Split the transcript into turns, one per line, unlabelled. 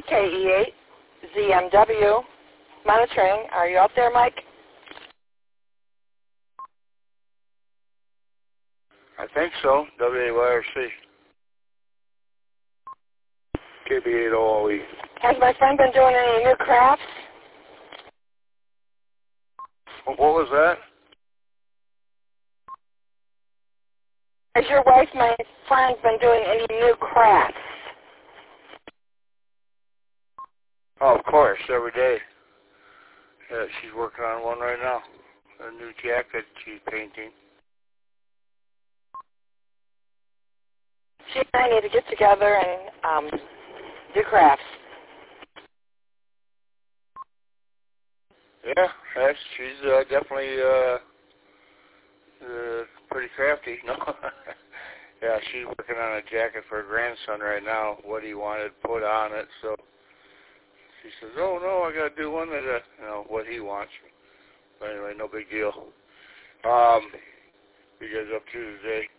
KE8ZMW monitoring. Are you out there, Mike?
I think so. WAYRC. KB8OLE.
Has my friend been doing any new crafts?
What was that?
Has your wife, my friend, been doing any new crafts?
Oh, of course, every day. Yeah, she's working on one right now. A new jacket she's painting.
She and I need to get together and do crafts.
Yeah, she's definitely pretty crafty. No, yeah, she's working on a jacket for her grandson right now. What he wanted put on it, so she says, "Oh no, I got to do one that what he wants." But anyway, no big deal. You guys up to today?